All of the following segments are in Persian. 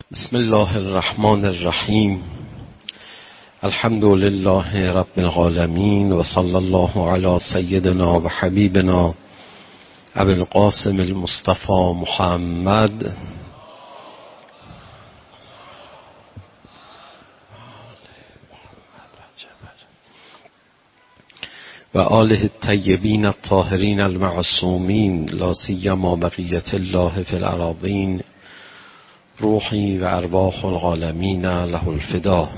بسم الله الرحمن الرحیم. الحمد لله رب العالمین و صلی الله علی سیدنا و حبیبنا ابی القاسم المصطفى محمد و آله الطیبین الطاهرین المعصومین لا سیما بقیة الله فی الأراضین روحی و ارواح العالمین له الفدا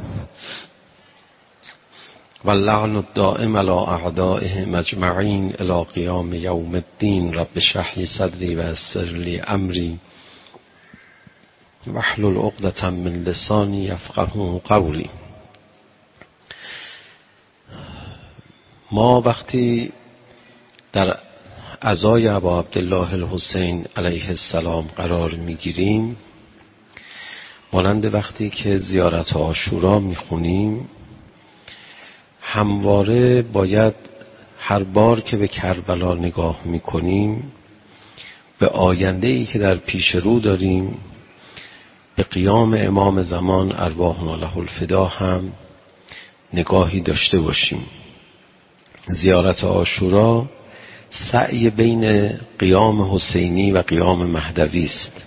و اللعن الدائم علی اعدائهم اجمعین الی قیام یوم الدین. رب اشرح لی صدری و یسر لی امری واحلل عقدة من لسانی یفقهوا قولی. ما وقتی در عزای ابا عبدالله الحسین علیه السلام قرار میگیریم، مانند وقتی که زیارت عاشورا میخونیم، همواره باید هر بار که به کربلا نگاه میکنیم به آینده‌ای که در پیش رو داریم، به قیام امام زمان ارواحنا له الفدا هم نگاهی داشته باشیم. زیارت عاشورا سعی بین قیام حسینی و قیام مهدوی است.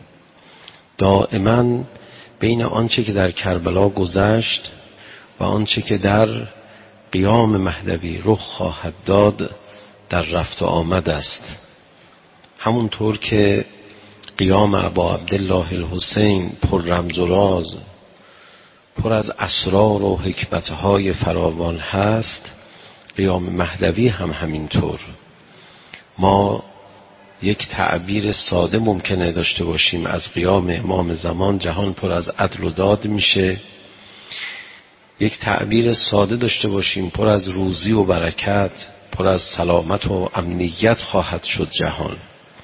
دائما بین آنچه که در کربلا گذشت و آنچه که در قیام مهدوی رخ خواهد داد در رفت و آمد است. همونطور که قیام ابا عبدالله الحسین پر رمز و راز، پر از اسرار و حکمتهای فراوان هست، قیام مهدوی هم همینطور. ما یک تعبیر ساده ممکنه داشته باشیم از قیام امام زمان جهان پر از عدل و داد میشه، یک تعبیر ساده داشته باشیم پر از روزی و برکت، پر از سلامت و امنیت خواهد شد جهان.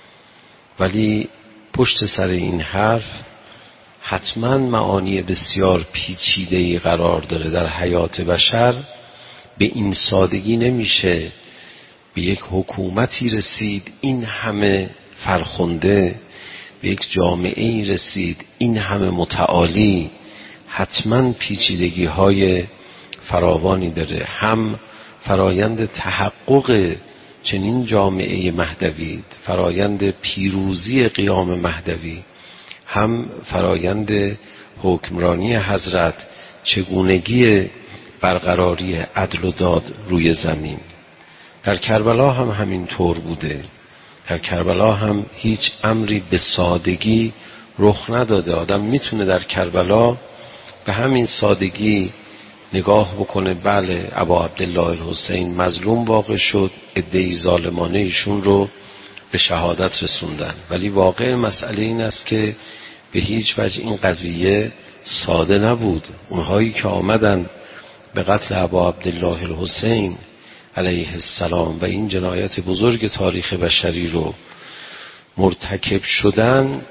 ولی پشت سر این حرف حتما معانی بسیار پیچیده‌ای قرار داره. در حیات بشر به این سادگی نمیشه به یک حکومتی رسید این همه فرخنده، به یک جامعه‌ای رسید این همه متعالی. حتما پیچیدگی های فراوانی داره، هم فرایند تحقق چنین جامعه مهدوی، فرایند پیروزی قیام مهدوی، هم فرایند حکمرانی حضرت، چگونگی برقراری عدل و داد روی زمین. در کربلا هم همین طور بوده. در کربلا هم هیچ امری به سادگی رخ نداده. آدم میتونه در کربلا به همین سادگی نگاه بکنه، بله ابا عبدالله الحسین مظلوم واقع شد، عده‌ای ظالمانه ایشون رو به شهادت رسوندن، ولی واقع مسئله این است که به هیچ وجه این قضیه ساده نبود. اونهایی که آمدن به قتل ابا عبدالله الحسین علیه السلام و این جنایت بزرگ تاریخ بشری رو مرتکب شدن،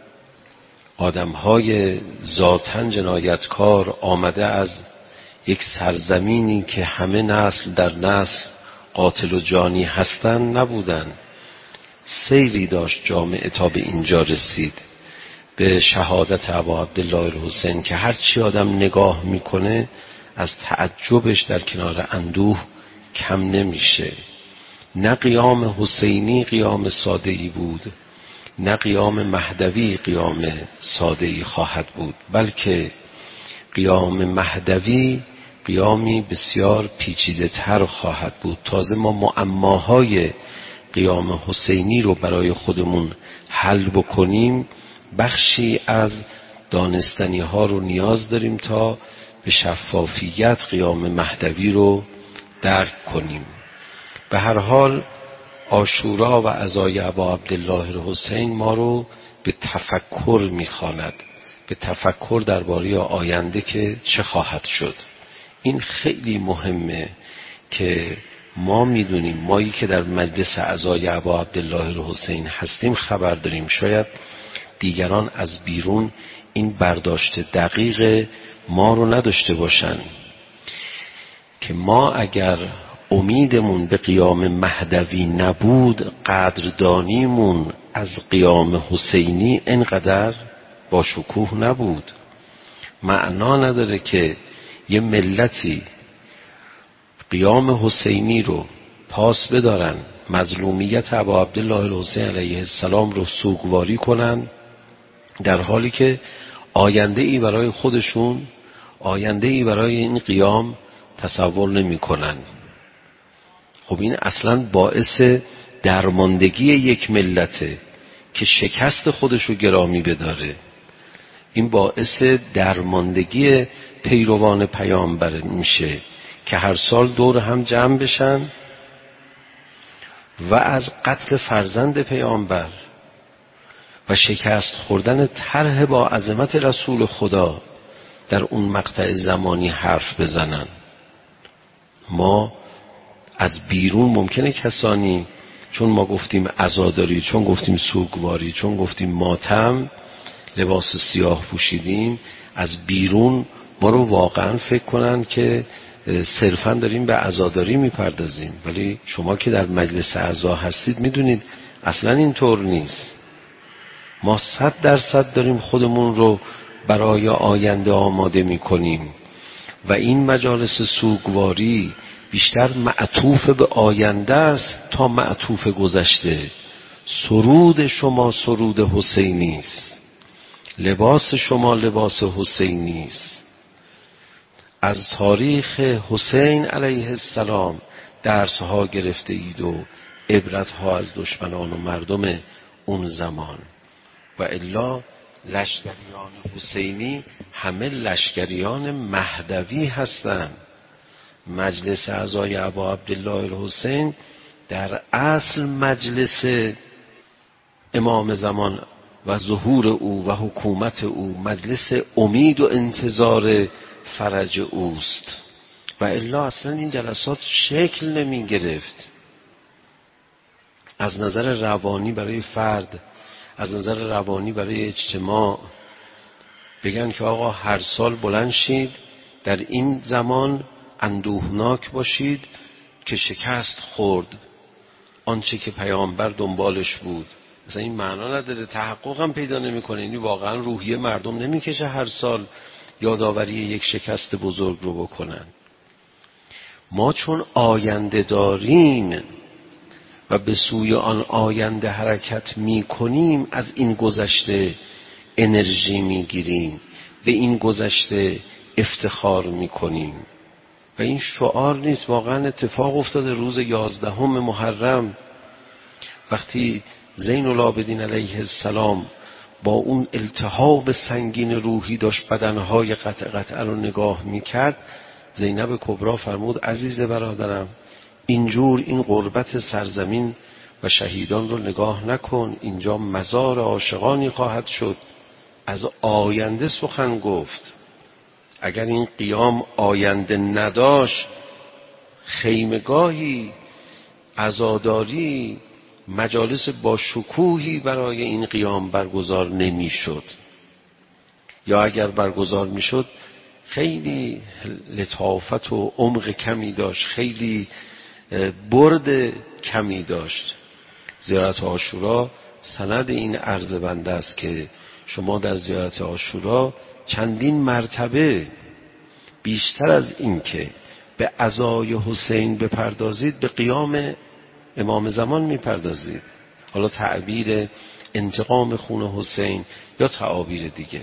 آدم‌های ذاتاً جنایتکار، آمده از یک سرزمینی که همه نسل در نسل قاتل و جانی هستن نبودن. سیری داشت جامعه تا به اینجا رسید، به شهادت ابا عبدالله الحسین، که هرچی آدم نگاه میکنه از تعجبش در کنار اندوه کم نمیشه. نه قیام حسینی قیام ساده‌ای بود، نه قیام مهدوی قیام ساده‌ای خواهد بود، بلکه قیام مهدوی قیامی بسیار پیچیده تر خواهد بود. تازه ما معماهای قیام حسینی رو برای خودمون حل بکنیم، بخشی از دانستنی ها رو نیاز داریم تا به شفافیت قیام مهدوی رو درک کنیم. به هر حال عاشورا و عزای ابا عبدالله الحسین ما رو به تفکر میخواند، به تفکر درباره آینده که چه خواهد شد. این خیلی مهمه که ما میدونیم، مایی که در مجلس عزای ابا عبدالله الحسین هستیم خبر داریم، شاید دیگران از بیرون این برداشت دقیق ما رو نداشته باشن که ما اگر امیدمون به قیام مهدوی نبود، قدردانیمون از قیام حسینی اینقدر با شکوه نبود. معنا نداره که یه ملتی قیام حسینی رو پاس بدارن، مظلومیت ابا عبدالله الحسین علیه السلام رو سوگواری کنن، در حالی که آینده ای برای خودشون، آینده ای برای این قیام تصور نمی کنن. خب این اصلا باعث درماندگی یک ملته که شکست خودش رو گرامی بداره. این باعث درماندگی پیروان پیامبر میشه که هر سال دور هم جمع بشن و از قتل فرزند پیامبر و شکست خوردن طرح با عظمت رسول خدا در اون مقطع زمانی حرف بزنن. ما از بیرون ممکنه کسانی، چون ما گفتیم عزاداری، چون گفتیم سوگواری، چون گفتیم ماتم، لباس سیاه پوشیدیم، از بیرون ما رو واقعا فکر کنن که صرفا داریم به عزاداری میپردازیم، ولی شما که در مجلس اعضا هستید میدونید اصلا اینطور نیست. ما 100% داریم خودمون رو برای آینده آماده میکنیم و این مجالس سوگواری بیشتر معطوف به آینده است تا معطوف گذشته. سرود شما سرود حسینی است، لباس شما لباس حسینی است. از تاریخ حسین علیه السلام درسها گرفته اید و عبرتها از دشمنان و مردم اون زمان. و الا لشکریان حسینی همه لشکریان مهدوی هستند. مجلس اعضای ابا عبدالله الحسین در اصل مجلس امام زمان و ظهور او و حکومت او، مجلس امید و انتظار فرج اوست. و الا اصلا این جلسات شکل نمی گرفت. از نظر روانی برای فرد، از نظر روانی برای اجتماع، بگن که آقا هر سال بلند شید، در این زمان اندوهناک باشید که شکست خورد آنچه که پیامبر دنبالش بود. مثلا این معنا نداره، تحقق هم پیدا نمیکنه. یعنی واقعا روحیه مردم نمیکشه هر سال یادآوری یک شکست بزرگ رو بکنن. ما چون آینده داریم و به سوی آن آینده حرکت میکنیم، از این گذشته انرژی میگیریم، به این گذشته افتخار میکنیم. و این شعار نیست، واقعا اتفاق افتاده روز 11 محرم وقتی زین العابدین علیه السلام با اون التهاب سنگین روحی داشت بدنهای قطعه رو نگاه میکرد، زینب کبرا فرمود عزیز برادرم، اینجور این غربت سرزمین و شهیدان رو نگاه نکن، اینجا مزار عاشقانی خواهد شد. از آینده سخن گفت. اگر این قیام آینده نداشت، خیمگاهی، عزاداری، مجالس با شکوهی برای این قیام برگزار نمی شد. یا اگر برگزار می شد خیلی لطافت و عمق کمی داشت، خیلی برد کمی داشت. زیارت عاشورا سند این عرض بنده است که شما در زیارت عاشورا چندین مرتبه بیشتر از این که به عزای حسین بپردازید، به قیام امام زمان میپردازید. حالا تعبیر انتقام خون حسین یا تعابیر دیگه.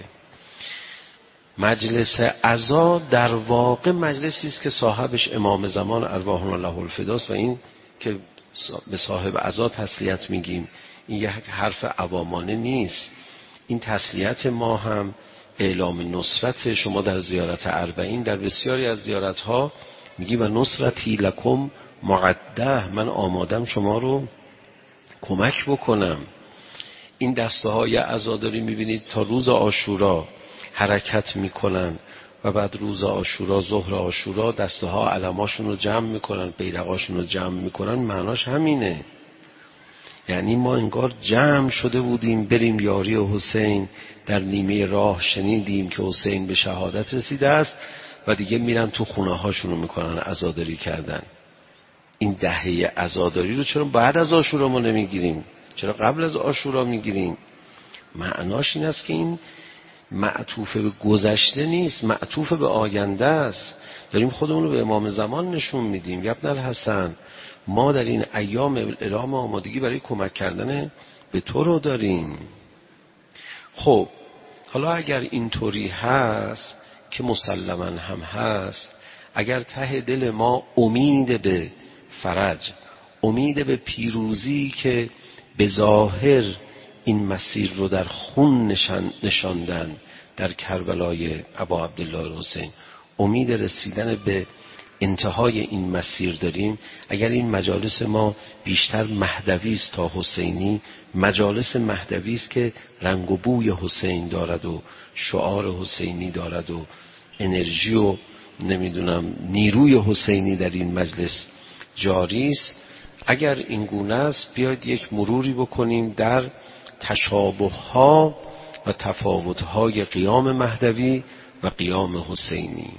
مجلس عزا در واقع مجلسی است که صاحبش امام زمان ارواحنا له الفداست و این که به صاحب عزا تسلیت میگیم این یک حرف عوامانه نیست. این تسلیت ما هم اعلام نصرت. شما در زیارت اربعین، در بسیاری از زیارتها میگی و نصرتی لکم معده، من آمادم شما رو کمک بکنم. این دسته های عزاداری میبینید تا روز عاشورا حرکت میکنن و بعد روز عاشورا، ظهر عاشورا، دسته ها علماشون رو جمع میکنن، بیرقاشون رو جمع میکنن. معناش همینه. یعنی ما انگار جمع شده بودیم بریم یاری حسین، در نیمه راه شنیدیم که حسین به شهادت رسیده است و دیگه میرن تو خونه هاشون رو میکنن عزاداری کردن. این دهه عزاداری رو چرا بعد از عاشورا ما نمیگیریم؟ چرا قبل از عاشورا میگیریم؟ معناش این است که این معطوف به گذشته نیست، معطوف به آینده است. داریم خودمون رو به امام زمان نشون میدیم. ابن الحسن، ما در این ایام اعلام آمادگی برای کمک کردن به تو رو داریم. خب حالا اگر اینطوری هست که مسلماً هم هست، اگر ته دل ما امید به فرج، امید به پیروزی که به ظاهر این مسیر رو در خون نشاندن در کربلای ابا عبدالله الحسین، امید رسیدن به انتهای این مسیر داریم، اگر این مجالس ما بیشتر مهدوی است تا حسینی، مجالس مهدوی است که رنگ و بوی حسین دارد و شعار حسینی دارد و انرژی و نمیدونم نیروی حسینی در این مجلس جاری است، اگر این گونه است بیاید یک مروری بکنیم در تشابه ها و تفاوت های قیام مهدوی و قیام حسینی.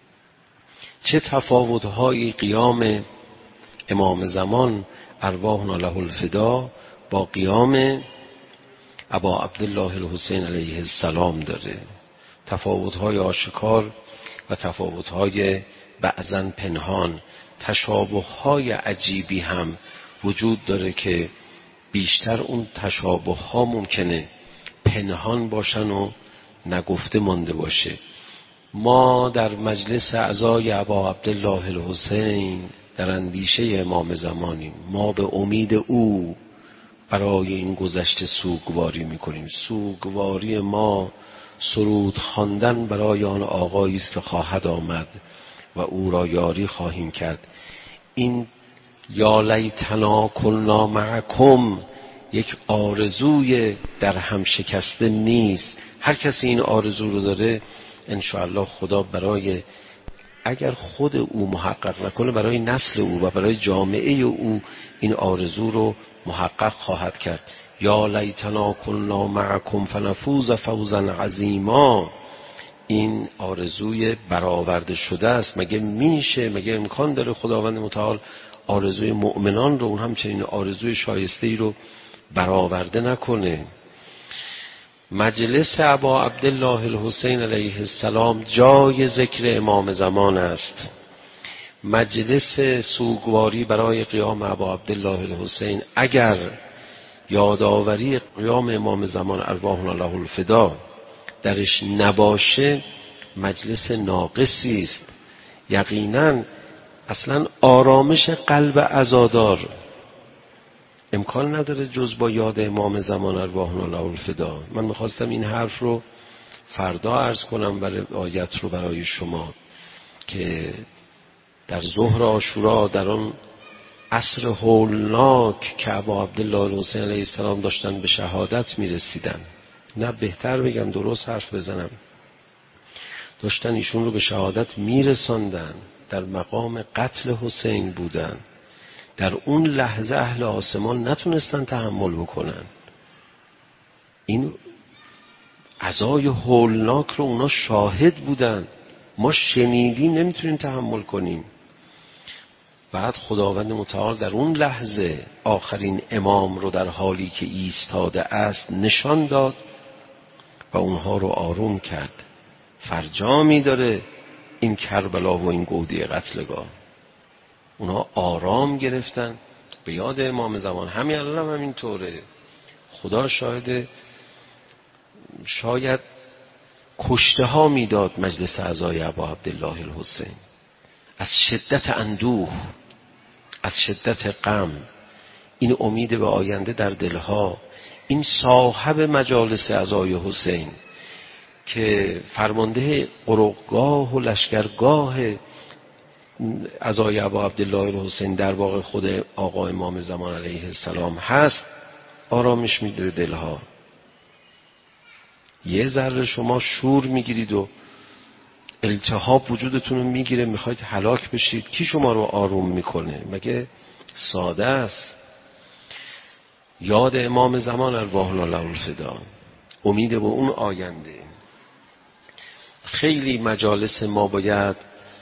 چه تفاوت های قیام امام زمان ارواحنا له الفدا با قیام ابا عبدالله الحسین علیه السلام داره. تفاوت های آشکار و تفاوت های بعضن پنهان، تشابه های عجیبی هم وجود داره که بیشتر اون تشابه ها ممکنه پنهان باشن و نگفته مانده باشه. ما در مجلس اعضای ابا عبدالله الحسین در اندیشه امام زمانیم. ما به امید او برای این گذشته سوگواری میکنیم. سوگواری ما سرود خواندن برای آن آقایی است که خواهد آمد و او را یاری خواهیم کرد. این یا لیتنا کنا معکم یک آرزوی در هم شکسته نیست. هر کسی این آرزو رو داره انشاءالله خدا برای، اگر خود او محقق نکنه، برای نسل او و برای جامعه او این آرزو رو محقق خواهد کرد. یا لیتنا کنا معکم فنفوز فوزا عظیما. این آرزوی برآورده شده است. مگه میشه، مگه امکان داره خداوند متعال آرزوی مؤمنان رو، اون همچنین آرزوی شایسته‌ای رو برآورده نکنه؟ مجلس ابا عبدالله الحسین علیه السلام جای ذکر امام زمان است. مجلس سوگواری برای قیام ابا عبدالله الحسین اگر یادآوری قیام امام زمان ارواحنا له الفدا درش نباشه مجلس ناقصی است. یقینا اصلا آرامش قلب عزادار امکان نداره جز با یاد امام زمان ارواحنا له الفدا. من میخواستم این حرف رو فردا عرض کنم برای آیت رو برای شما که در ظهر عاشورا در آن عصر هولناک که ابا عبدالله الحسین علیه السلام داشتن به شهادت میرسیدن، نه بهتر بگم درست حرف بزنم، داشتن ایشون رو به شهادت میرساندن، در مقام قتل حسین بودن. در اون لحظه اهل آسمان نتونستن تحمل بکنن. این عزای هولناک رو اونا شاهد بودن، ما شنیدیم نمیتونیم تحمل کنیم. بعد خداوند متعال در اون لحظه آخرین امام رو در حالی که ایستاده است نشان داد و اونها رو آروم کرد. فرجامی داره این کربلا و این گودی قتلگاه. اونا آرام گرفتن به یاد امام زمان. همین الان هم همینطوره. خدا شاهد، شاید کشته ها میداد مجلس اعضای ابا عبدالله الحسین از شدت اندوه، از شدت غم. این امید به آینده در دلها، این صاحب مجالس اعضای حسین که فرمانده قرقگاه و لشکرگاه اعضای ابا عبدالله الحسین در واقع خود آقا امام زمان علیه السلام هست، آرامش میده دلها. یه ذره شما شور میگیرید و التهاب وجودتون رو میگیره، میخواید هلاک بشید، کی شما رو آروم میکنه؟ مگه ساده است؟ یاد امام زمان ارواحنا له الفدا، امید به اون آینده. خیلی مجالس ما باید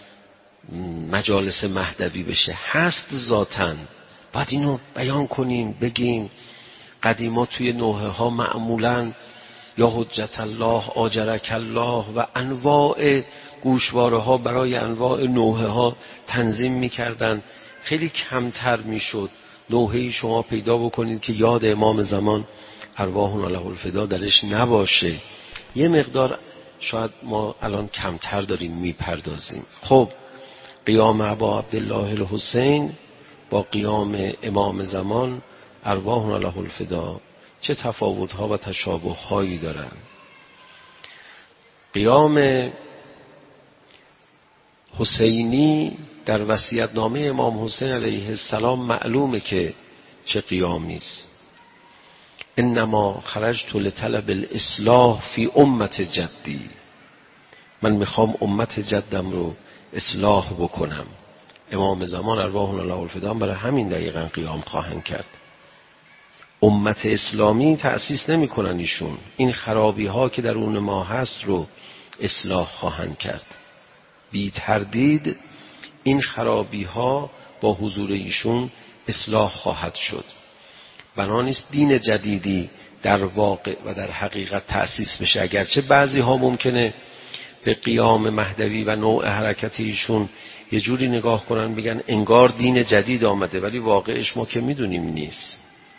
مجالس مهدوی بشه، هست ذاتن، باید اینو بیان کنیم بگیم. قدیما توی نوحه ها معمولاً یا حجت الله آجرک الله و انواع گوشواره ها برای انواع نوحه ها تنظیم میکردن. خیلی کمتر میشد نوحه‌ای شما پیدا بکنید که یاد امام زمان ارواحنا له الفدا درش نباشه. یه مقدار شاید ما الان کمتر داریم میپردازیم. خب قیام ابا عبدالله الحسین با قیام امام زمان ارواحنا له الفدا چه تفاوت‌ها و تشابه‌هایی دارن. قیام حسینی در وصیت‌نامه امام حسین علیه السلام معلومه که چه قیامی است. انما خرجت لطلب الاصلاح فی امت جدی، من میخوام امت جدم رو اصلاح بکنم. امام زمان ارواحنا له الفدا برای همین دقیقاً قیام خواهند کرد. امت اسلامی تأسیس نمی کنن ایشون، این خرابی ها که در اون ما هست رو اصلاح خواهند کرد. بی تردید این خرابی ها با حضور ایشون اصلاح خواهد شد. بنا نیست دین جدیدی در واقع و در حقیقت تأسیس بشه، اگرچه بعضی ها ممکنه به قیام مهدوی و نوع حرکت ایشون یه جوری نگاه کنن بگن انگار دین جدید آمده، ولی واقعش ما که میدونیم نیست.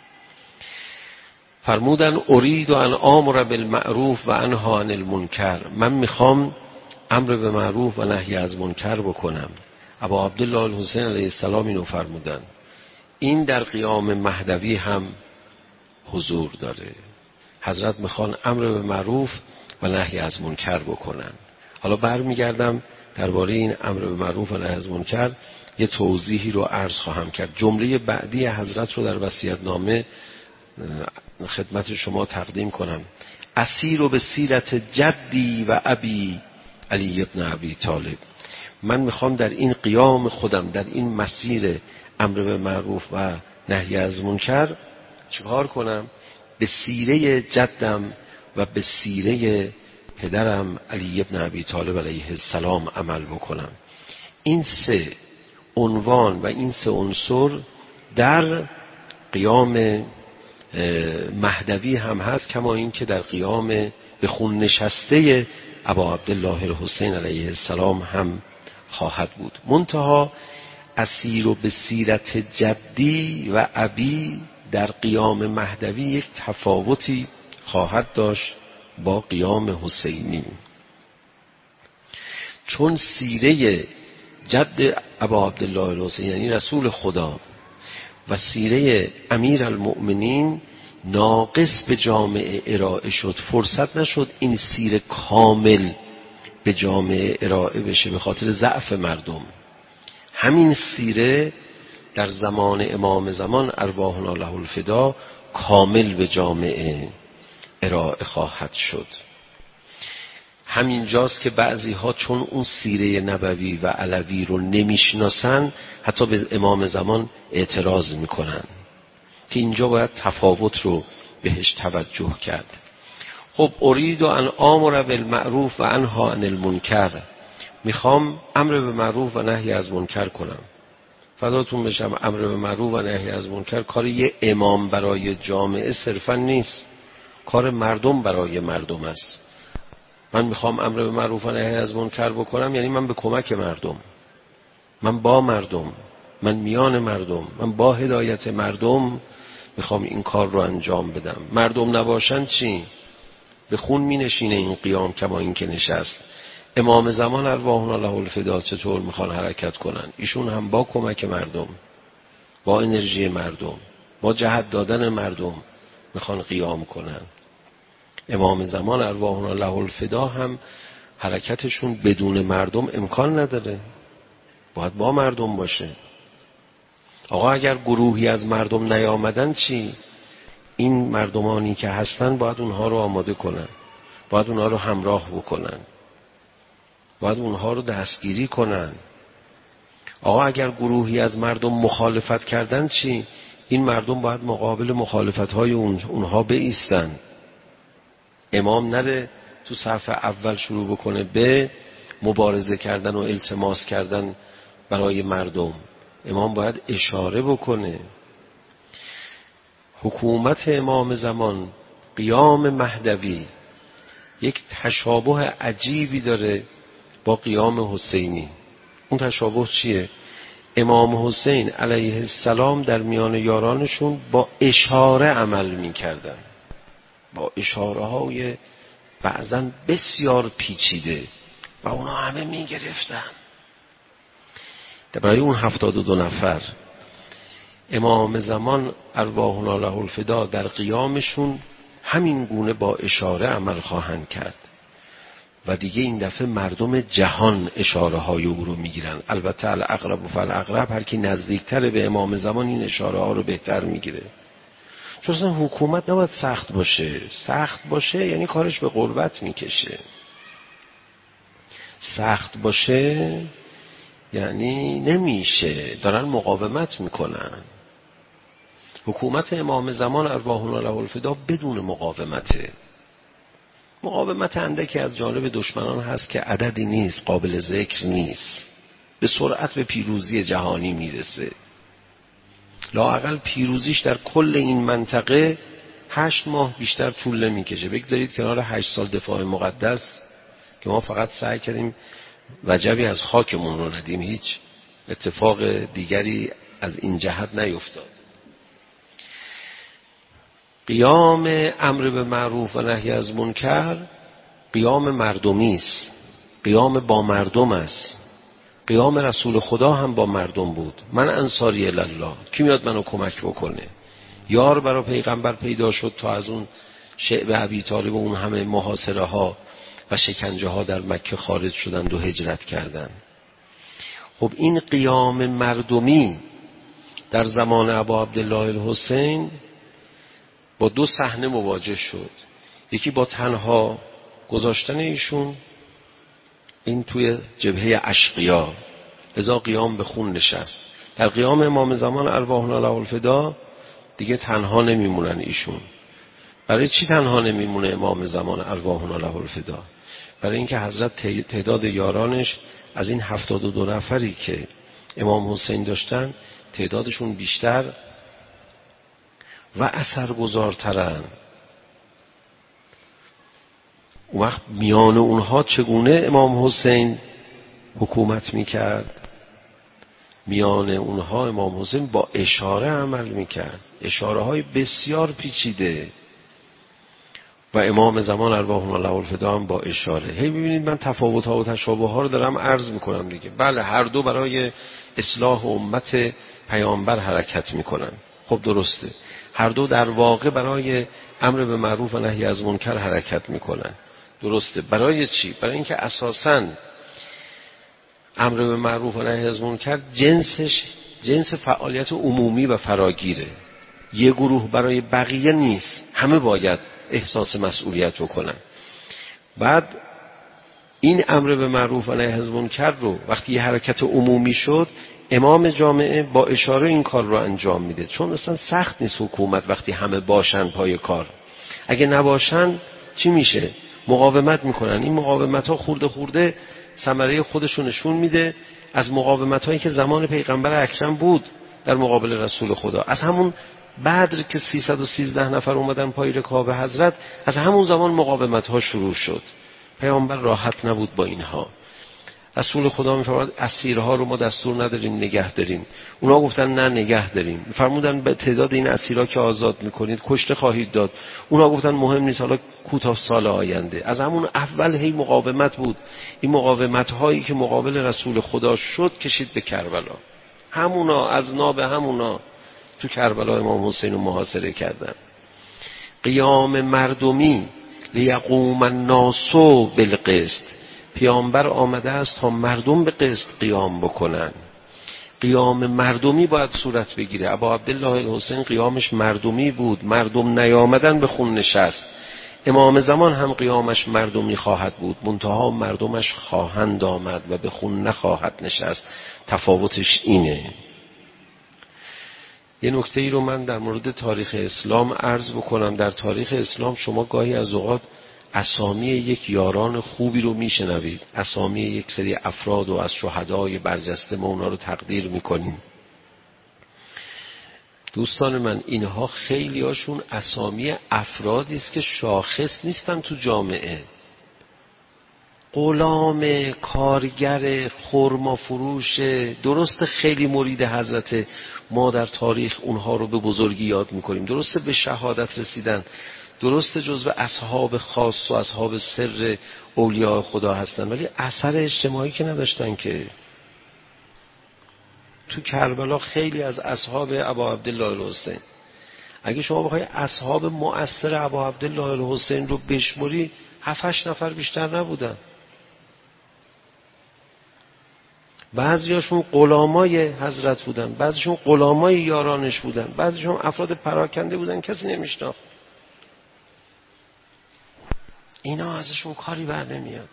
فرمودن ارید ان آمر بالمعروف و انهی عن المنکر، من میخوام امر به معروف و نهی از منکر بکنم. ابا عبدالله الحسین علیه السلام اینو فرمودن. این در قیام مهدوی هم حضور داره. حضرت میخوان امر به معروف و نهی از منکر بکنن. حالا برمیگردم درباره این امر به معروف و نهی از منکر یه توضیحی رو عرض خواهم کرد. جمله بعدی حضرت رو در وصیت‌نامه خدمت شما تقدیم کنم. اسیر به سیرت جدی و ابی علی ابن ابی طالب، من میخوام در این قیام خودم در این مسیر امر به معروف و نهی از منکر چیکار کنم؟ به سیره جدم و به سیره پدرم علی ابن ابی طالب علیه السلام عمل بکنم. این سه عنوان و این سه عنصر در قیام مهدوی هم هست، کما این که در قیام به خون نشسته ابا عبدالله الحسین علیه السلام هم خواهد بود. منتها اسیر و به سیرت جدی و ابی در قیام مهدوی یک تفاوتی خواهد داشت با قیام حسینی، چون سیره جد ابا عبدالله الحسین یعنی رسول خدا و سیره امیر المؤمنین ناقص به جامعه ارائه شد، فرصت نشد این سیره کامل به جامعه ارائه بشه به خاطر ضعف مردم. همین سیره در زمان امام زمان ارواحنا له الفدا کامل به جامعه ارائه خواهد شد. همین جاست که بعضی ها چون اون سیره نبوی و علوی رو نمیشناسن حتی به امام زمان اعتراض میکنن که اینجا باید تفاوت رو بهش توجه کرد. خب ارید ان آمر بالمعروف و انهی عن المنکر، میخوام امر به معروف و نهی از منکر کنم. فداتون بشم، امر به معروف و نهی از منکر کار یه امام برای جامعه صرفا نیست، کار مردم برای مردم است. من میخوام امر به معروف و نهی از منکر بکنم، یعنی من به کمک مردم، من با مردم، من میان مردم، من با هدایت مردم میخوام این کار رو انجام بدم. مردم نباشن چی؟ به خون می نشینه این قیام کما این که نشست. امام زمان ارواحنا له الفدا چطور میخوان حرکت کنن؟ ایشون هم با کمک مردم، با انرژی مردم، با جهت دادن مردم میخوان قیام کنن. امام زمان ارواحنا له الفدا هم حرکتشون بدون مردم امکان نداره، باید با مردم باشه. آقا اگر گروهی از مردم نیامدن چی؟ این مردمانی که هستن باید اونها رو آماده کنن، باید اونها رو همراه بکنن، باید اونها رو دستگیری کنن. آقا اگر گروهی از مردم مخالفت کردن چی؟ این مردم باید مقابل مخالفت‌های اونها بایستن. امام نره تو صف اول شروع بکنه به مبارزه کردن و التماس کردن برای مردم. امام باید اشاره بکنه. حکومت امام زمان، قیام مهدوی یک تشابه عجیبی داره با قیام حسینی. اون تشابه چیه؟ امام حسین علیه السلام در میان یارانشون با اشاره عمل میکردن، با اشاره های بعضن بسیار پیچیده و اونا همه میگرفتن. برای اون 72 نفر امام زمان ارواحنا له الفدا در قیامشون همین گونه با اشاره عمل خواهند کرد و دیگه این دفعه مردم جهان اشاره های او رو میگیرن. البته الاقرب و فالاقرب، هر کی نزدیکتر به امام زمان این اشاره ها رو بهتر میگیره. چون اصلا حکومت نباید سخت باشه. سخت باشه یعنی کارش به غربت میکشه. سخت باشه یعنی نمیشه، دارن مقاومت میکنن. حکومت امام زمان ارواحنا له الفدا بدون مقاومته. مقاومت اندکی از جانب دشمنان هست که عددی نیست، قابل ذکر نیست، به سرعت به پیروزی جهانی میرسه. لااقل پیروزیش در کل این منطقه 8 ماه بیشتر طول نمیکشه. بگذارید کنار 8 سال دفاع مقدس که ما فقط سعی کردیم وجبی از خاکمون رو ندیم، هیچ اتفاق دیگری از این جهت نیفتاد. قیام امر به معروف و نهی از منکر قیام مردمی است، قیام با مردم است. قیام رسول خدا هم با مردم بود. من انصاری الله، کی میاد منو کمک بکنه؟ یار برای پیغمبر پیدا شد تا از اون شعب ابی طالب و اون همه محاصره ها و شکنجه ها در مکه خارج شدند و هجرت کردند. خب این قیام مردمی در زمان ابا عبدالله الحسین با 2 صحنه مواجه شد. یکی با تنها گذاشتن ایشون این توی جبهه اشقیا، لذا قیام به خون نشست. در قیام امام زمان ارواحنا له الفدا دیگه تنها نمیمونن ایشون. برای چی تنها نمیمونه امام زمان ارواحنا له الفدا؟ برای اینکه حضرت تعداد یارانش از این 72 نفری که امام حسین داشتن تعدادشون بیشتر و اثرگذارترن. اون وقت میان اونها چگونه امام حسین حکومت میکرد؟ میان اونها امام حسین با اشاره عمل میکرد، اشاره های بسیار پیچیده. و امام زمان ارواحنا له الفدا هم با اشاره. هی ببینید من تفاوت ها و تشابه ها رو دارم عرض میکنم دیگه. بله هر دو برای اصلاح امت پیامبر حرکت میکنن. خب درسته، هر دو در واقع برای امر به معروف و نهی از منکر حرکت میکنن. درسته. برای چی؟ برای اینکه اساساً امر به معروف و نهی از منکر جنس فعالیت عمومی و فراگیره. یه گروه برای بقیه نیست، همه باید احساس مسئولیت بکنن. بعد این امر به معروف و نهی از منکر رو وقتی یه حرکت عمومی شد، امام جامعه با اشاره این کار رو انجام میده. چون اصلا سخت نیست حکومت وقتی همه باشن پای کار. اگه نباشن چی میشه؟ مقاومت میکنن. این مقاومت ها خورده خورده ثمره خودشو نشون میده. از مقاومت هایی که زمان پیغمبر اکرم بود در مقابل رسول خدا، از همون بدر که 313 نفر اومدن پای رکاب حضرت، از همون زمان مقاومت ها شروع شد. پیامبر راحت نبود با اینها. رسول خدا میفرماد اسیرها رو ما دستور نداریم نگه داریم. اونا گفتن نه نگه داریم. فرمودن به تعداد این اسیرها که آزاد میکنید کشته خواهید داد. اونا گفتن مهم نیست، حالا کوتاه سال آینده. از همون اول هی مقاومت بود. این مقاومت هایی که مقابل رسول خدا شد کشید به کربلا. همونا از ناب همونا تو کربلا امام حسین رو محاصره کردن. قیام مردمی لیقوم الناس بالقسط. پیامبر آمده است تا مردم به قسط قیام بکنن. قیام مردمی باید صورت بگیره. ابا عبدالله الحسین قیامش مردمی بود، مردم نیامدن به خون نشست. امام زمان هم قیامش مردمی خواهد بود، منتها مردمش خواهند آمد و به خون نخواهد نشست. تفاوتش اینه. یه نکته ای رو من در مورد تاریخ اسلام عرض بکنم. در تاریخ اسلام شما گاهی از اوقات اسامی یک یاران خوبی رو میشنوید، اسامی یک سری افراد و از شهدای برجسته ما اونا رو تقدیر میکنیم. دوستان من اینها خیلی هاشون اسامی افرادی است که شاخص نیستن تو جامعه. غلام کارگر خرما فروش، درست خیلی مرید حضرت، ما در تاریخ اونها رو به بزرگی یاد میکنیم، درسته به شهادت رسیدن، درسته جزو اصحاب خاص و اصحاب سر اولیاء خدا هستن، ولی اثر اجتماعی که نداشتن. که تو کربلا خیلی از اصحاب ابا عبدالله الحسین، اگه شما بخوای اصحاب مؤثر ابا عبدالله الحسین رو بشموری 7-8 نفر بیشتر نبودن. بعضیاشون غلامای حضرت بودن، بعضیشون غلامای یارانش بودن، بعضیشون افراد پراکنده بودن کسی نمیشناخت. اینا ازشون کاری بر نمیاد.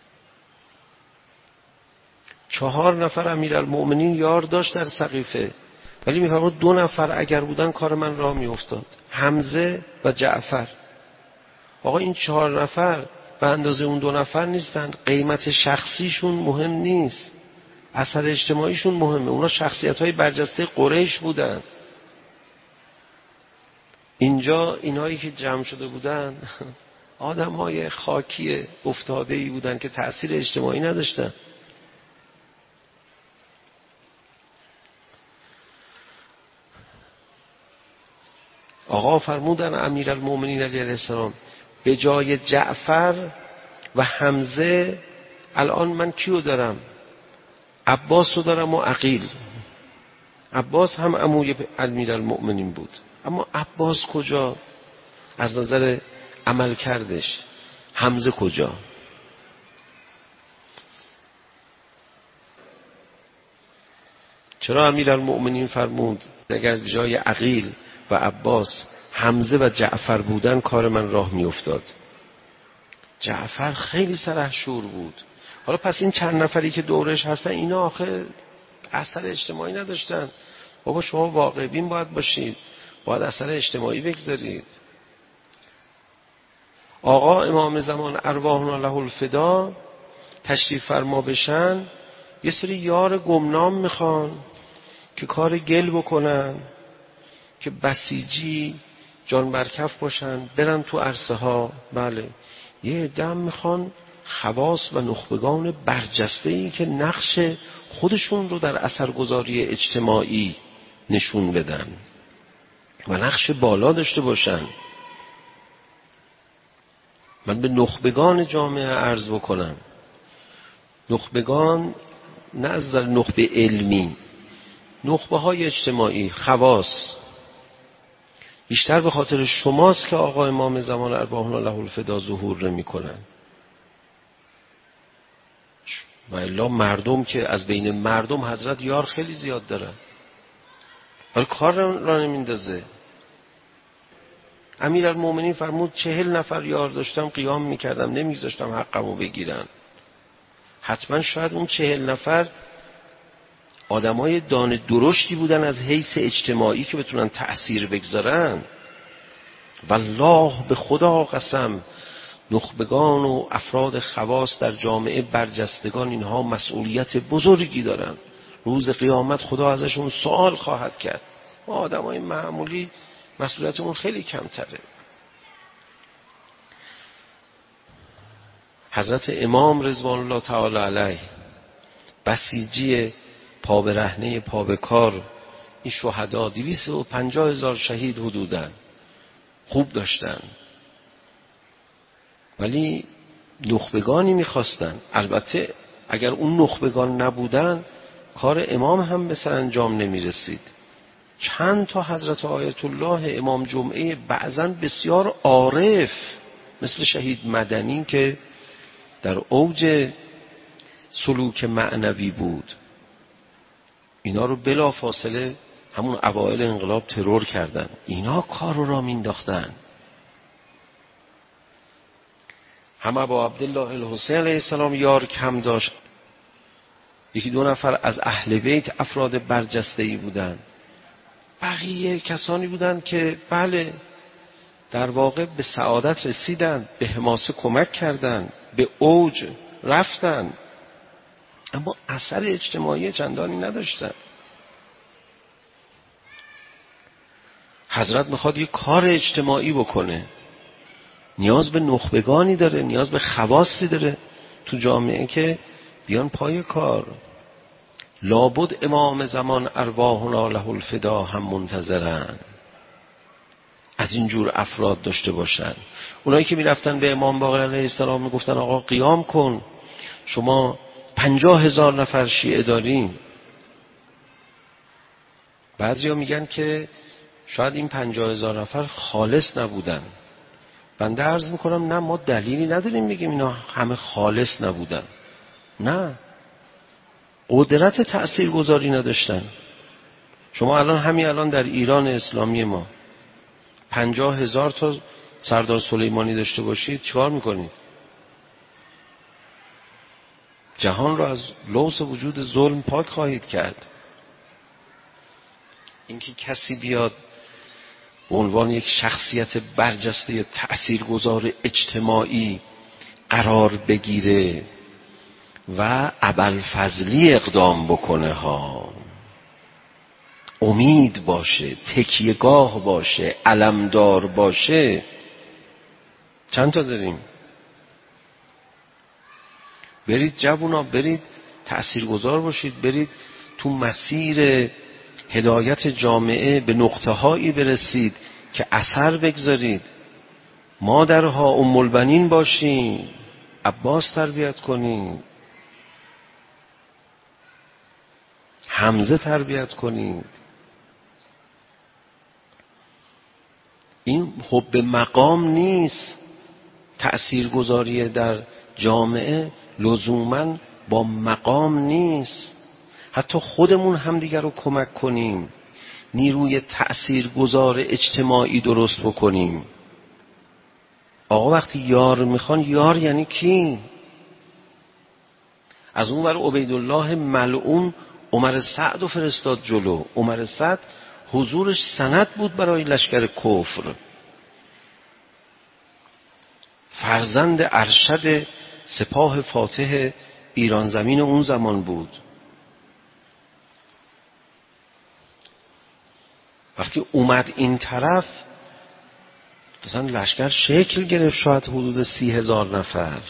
4 نفر امیرالمؤمنین یار داشت در سقیفه، ولی میفرماد 2 نفر اگر بودن کار من راه میافتاد، حمزه و جعفر. آقا این 4 نفر به اندازه اون 2 نفر نیستن. قیمت شخصیشون مهم نیست، اثر اجتماعیشون مهمه. اونا شخصیت‌های برجسته قریش بودن. اینجا اینایی که جمع شده بودن آدم‌های خاکی افتاده‌ای بودن که تأثیر اجتماعی نداشتن. آقا فرمودن امیرالمؤمنین علیه السلام به جای جعفر و حمزه الان من کیو دارم؟ عباس رو دارم و عقیل. عباس هم عموی امیرالمؤمنین بود، اما عباس کجا از نظر عمل کردش؟ حمزه کجا؟ چرا امیرالمؤمنین فرمود اگر جای عقیل و عباس حمزه و جعفر بودن کار من راه می افتاد؟ جعفر خیلی سرحشور بود. حالا پس این چند نفری که دورش هستن اینا آخه اثر اجتماعی نداشتن. بابا شما واقع بین باید باشید، باید اثر اجتماعی بگذارید. آقا امام زمان ارواحنا له الفدا تشریف فرما بشن، یه سری یار گمنام میخوان که کار گل بکنن، که بسیجی جان برکف باشن، برن تو عرصه ها. بله، یه عده میخوان خواص و نخبگان برجسته‌ای که نقش خودشون رو در اثرگذاری اجتماعی نشون بدن و نقش بالا داشته باشن. من به نخبگان جامعه عرض بکنم، نخبگان نه از نظر نخبه علمی، نخبه های اجتماعی، خواص، بیشتر به خاطر شماست که آقا امام زمان ارواحنا له الفدا ظهور نمی کنن. و الا مردم که از بین مردم حضرت یار خیلی زیاد دارن، ولی کار را نمیندازه. امیرالمؤمنین فرمود 40 نفر یار داشتم قیام میکردم، نمیگذاشتم حقمو بگیرن. حتما شاید اون 40 نفر آدمای دانه درشتی بودن از حیث اجتماعی که بتونن تأثیر بگذارن. والله به خدا قسم، نخبگان و افراد خواص در جامعه برجستگان اینها مسئولیت بزرگی دارن. روز قیامت خدا ازشون سوال خواهد کرد. ما آدمای معمولی مسئولیتمون خیلی کمتره. حضرت امام رضوان الله تعالی علیه بسیجی پا به رهنه پا به کار، این شهدا 250,000 شهید حدوداً خوب داشتن، ولی نخبگانی میخواستن. البته اگر اون نخبگان نبودن کار امام هم به سرانجام نمیرسید. چند تا حضرت آیت الله امام جمعه بعضاً بسیار عارف مثل شهید مدنی که در اوج سلوک معنوی بود، اینا رو بلا فاصله همون اوائل انقلاب ترور کردن، اینا کار رو را مینداختن. هم ابا عبدالله الحسین علیه السلام یار کم داشت، 1-2 نفر از اهل بیت افراد برجسته‌ای بودن، بقیه کسانی بودن که بله در واقع به سعادت رسیدن، به حماسه کمک کردن، به اوج رفتن، اما اثر اجتماعی چندانی نداشتن. حضرت میخواد یه کار اجتماعی بکنه، نیاز به نخبگانی داره، نیاز به خواصی داره. تو جامعه که بیان پای کار. لابد امام زمان ارواحنا له الفدا هم منتظرن. از اینجور افراد داشته باشن. اونایی که میرفتن به امام باقر علیه السلام میگفتن آقا قیام کن، شما 50,000 نفر شیعه دارین. بعضیا میگن که شاید این 50,000 نفر خالص نبودن. بنده عرض میکنم نه، ما دلیلی نداریم بگیم اینا همه خالص نبودن. نه، قدرت تأثیرگذاری نداشتن. شما همین الان در ایران اسلامی ما 50,000 تا سردار سلیمانی داشته باشید، چیکار میکنید؟ جهان رو از لوث وجود ظلم پاک خواهید کرد. اینکه کسی بیاد به عنوان یک شخصیت برجسته تأثیرگذار اجتماعی قرار بگیره و ابوالفضلی اقدام بکنه ها، امید باشه، تکیهگاه باشه، علمدار باشه. چند تا داریم؟ برید جوونا، برید تأثیرگذار باشید، برید تو مسیر هدایت جامعه به نقطه هایی برسید که اثر بگذارید. مادرها ام البنین باشین، عباس تربیت کنید، حمزه تربیت کنید. این حب مقام نیست. تأثیرگذاری در جامعه لزوماً با مقام نیست. حتی خودمون همدیگر رو کمک کنیم، نیروی تأثیرگذار اجتماعی درست بکنیم. آقا وقتی یار میخوان، یار یعنی کی؟ از اون ور عبیدالله ملعون عمر سعد رو فرستاد جلو. عمر سعد حضورش سند بود برای لشکر کفر. فرزند ارشد سپاه فاتح ایران زمین اون زمان بود. وقتی اومد این طرف، مثلا لشکر شکل گرفت، شاید حدود 30,000 نفر.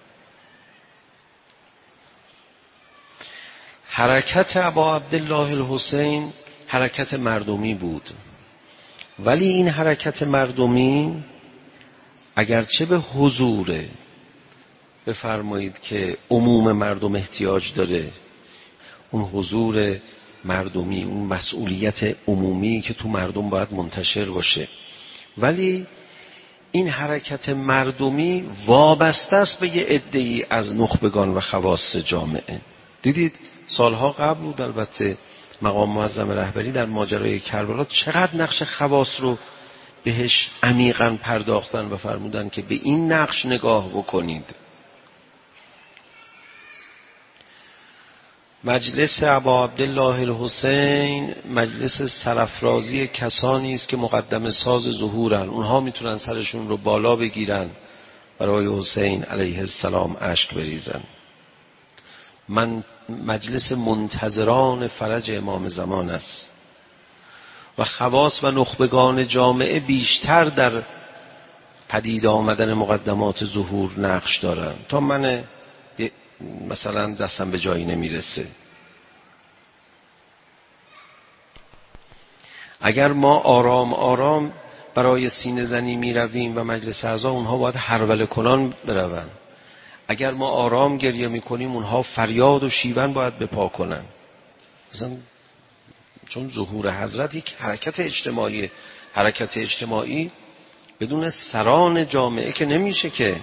حرکت ابا عبدالله الحسین حرکت مردمی بود، ولی این حرکت مردمی اگرچه به حضور بفرمایید که عموم مردم احتیاج داره، اون حضور مردمی، اون مسئولیت عمومی که تو مردم باید منتشر باشه، ولی این حرکت مردمی وابسته است به یه عده‌ای از نخبگان و خواص جامعه. دیدید سالها قبل بود البته مقام معظم رهبری در ماجرای کربلا چقدر نقش خواص رو بهش عمیقاً پرداختن و فرمودن که به این نقش نگاه بکنید. مجلس ابا عبدالله الحسین مجلس سرافرازی کسانی است که مقدم ساز ظهورن. اونها میتونن سرشون رو بالا بگیرن، برای حسین علیه السلام اشک بریزن. من مجلس منتظران فرج امام زمان است و خواص و نخبگان جامعه بیشتر در پدید آمدن مقدمات ظهور نقش دارن تا من مثلا دستم به جایی نمیرسه. اگر ما آرام آرام برای سینه زنی می رویم و مجلس اعضا اونها باید هرول کنان بروند. اگر ما آرام گریه می کنیم اونها فریاد و شیون باید بپا کنن. مثلا چون ظهور حضرت یک حرکت اجتماعی، حرکت اجتماعی بدون سران جامعه که نمیشه که.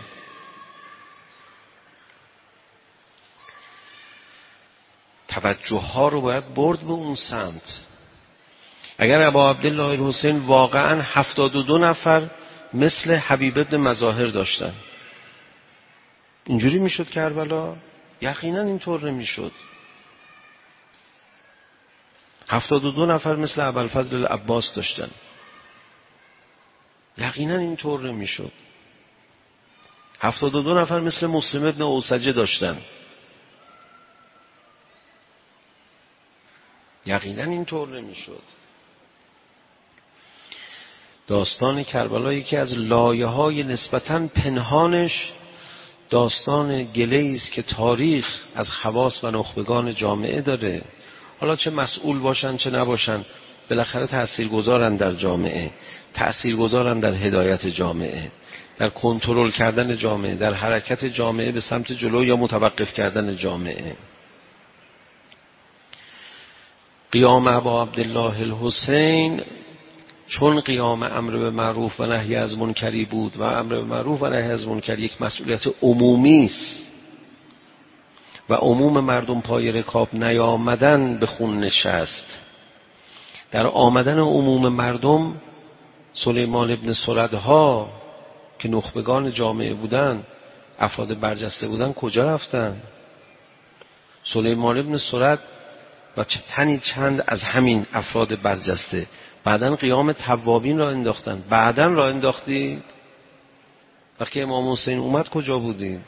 توجه ها رو باید برد به اون سمت. اگر ابا عبدالله الحسین واقعا 72 نفر مثل حبیب ابن مظاهر داشتن، اینجوری میشد کربلا؟ یقینا اینطور نمیشد. 72 نفر مثل ابوالفضل العباس داشتن، یقینا اینطور نمیشد. 72 نفر مثل مسلم ابن اوسجه داشتن، یقینا اینطور نمیشد. داستان کربلا یکی از لایه‌های نسبتاً پنهانش داستان گله‌ای است که تاریخ از خواص و نخبگان جامعه داره. حالا چه مسئول باشن چه نباشن، بالاخره تاثیرگذارن در جامعه، تاثیرگذارن در هدایت جامعه، در کنترل کردن جامعه، در حرکت جامعه به سمت جلو یا متوقف کردن جامعه. قیام ابا عبدالله الحسین چون قیام امر به معروف و نهی از منکری بود و امر به معروف و نهی از منکر یک مسئولیت عمومی است و عموم مردم پای رکاب نیامدن به خون نشست. در آمدن عموم مردم سلیمان ابن سردها که نخبگان جامعه بودن، افراد برجسته بودن، کجا رفتن؟ سلیمان ابن سرد و چند از همین افراد برجسته بعدن قیام توابین را انداختن. بعدن را انداختید؟ وقتی امام حسین اومد کجا بودید؟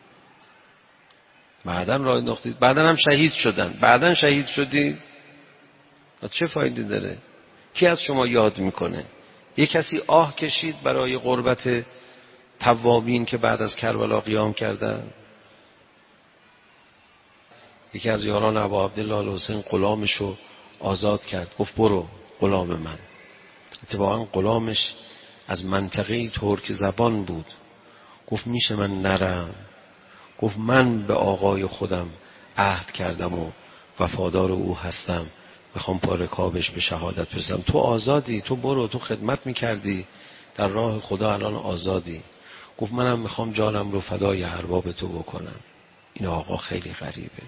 بعدن را انداختید، بعدن هم شهید شدن. بعدن شهید شدید، چه فایده داره؟ کی از شما یاد میکنه؟ یک کسی آه کشید برای قربت توابین که بعد از کربلا قیام کردن؟ یکی از یاران ابا عبدالله الحسین غلامشو آزاد کرد، گفت برو غلام من. اتفاقا غلامش از منطقه ترک زبان بود. گفت میشه من نرم؟ گفت من به آقای خودم عهد کردم و وفادار او هستم، میخوام پا رکابش به شهادت برسم. تو آزادی، تو برو، تو خدمت میکردی در راه خدا، الان آزادی. گفت منم میخوام جانم رو فدای ارباب تو بکنم. این آقا خیلی غریبه.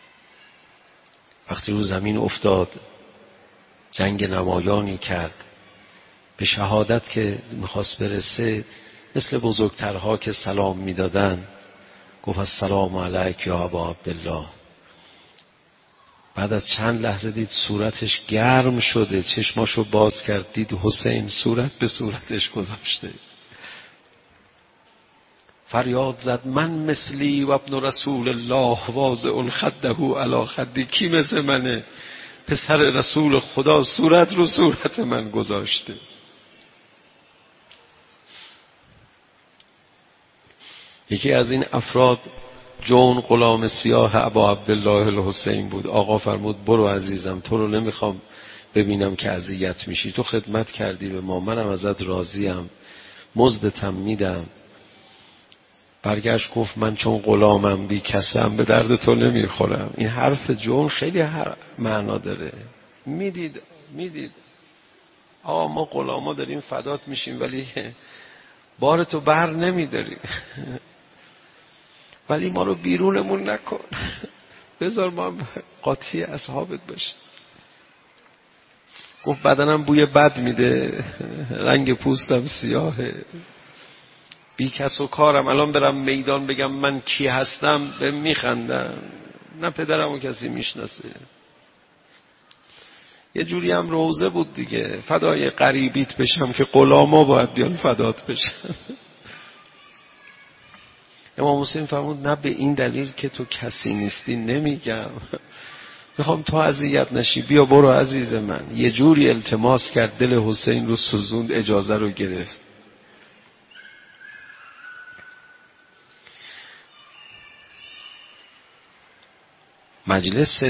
وقتی رو زمین افتاد، جنگ نمایانی کرد، به شهادت که میخواست برسه، مثل بزرگترها که سلام میدادن گفت السلام علیک یا ابا عبدالله. بعد از چند لحظه دید صورتش گرم شده، چشماشو باز کرد، دید حسین صورت به صورتش گذاشته. فریاد زد من مثلی و ابن رسول الله واضع خده علی خدی. کی مثل منه؟ پسر رسول خدا صورت رو صورت من گذاشته. یکی از این افراد جون غلام سیاه ابا عبدالله الحسین بود. آقا فرمود برو عزیزم، تو رو نمیخوام ببینم که اذیت میشی، تو خدمت کردی به ما، منم ازت راضیم، مزدتم میدم. برگشت گفت من چون غلامم بی کسم به درد تو نمیخورم. این حرف جون خیلی معنا داره. میدید آقا ما غلاما داریم فدات میشیم ولی بار تو بر نمیداری ولی ما رو بیرونمون نکن، بذار ما قاطی اصحابت باشیم. گفت بدنم بوی بد میده، رنگ پوستم سیاهه، بی کس و کارم، الان برم میدان بگم من کی هستم به میخندم، نه پدرمو کسی میشناسه. یه جوری هم روزه بود دیگه، فدای قریبیت بشم که غلاما باید بیان فدات بشن. امام حسین فرمود نه به این دلیل که تو کسی نیستی نمیگم، میخوام تو اذیت نشی، بیا برو عزیز من. یه جوری التماس کرد، دل حسین رو سوزوند، اجازه رو گرفت. مجلس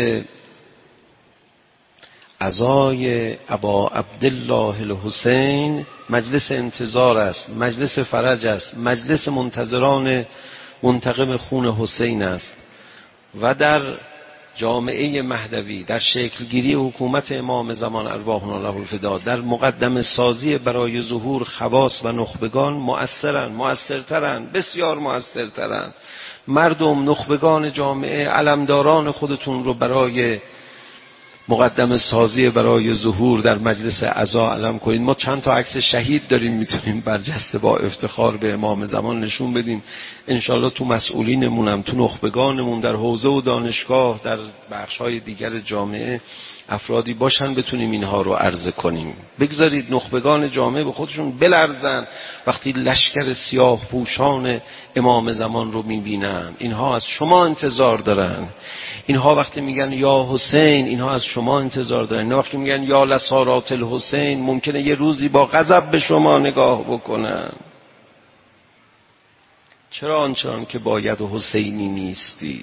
عزای ابا عبدالله الحسین مجلس انتظار است، مجلس فرج است، مجلس منتظران منتقم خون حسین است و در جامعه مهدوی، در شکلگیری حکومت امام زمان ارواحنا له الفدا، در مقدمه سازی برای ظهور خواص و نخبگان مؤثرترن، بسیار مؤثرترن. مردم، نخبگان جامعه، علمداران خودتون رو برای مقدمه سازی برای ظهور در مجلس عزا علم کنید. ما چند تا عکس شهید داریم، میتونیم برجسته با افتخار به امام زمان نشون بدیم. انشالله تو مسئولینمونم، تو نخبگانمون، در حوزه و دانشگاه، در بخش‌های دیگر جامعه افرادی باشن بتونیم اینها رو عرضه کنیم. بگذارید نخبگان جامعه به خودشون بلرزن وقتی لشکر سیاه پوشان امام زمان رو میبینن. اینها از شما انتظار دارن. اینها وقتی میگن یا حسین، اینها از شما انتظار دارن. اینها وقتی میگن یا لسارات الحسین، ممکنه یه روزی با غضب به شما نگاه بکنن. چرا آنچنان که باید و حسینی نیستید؟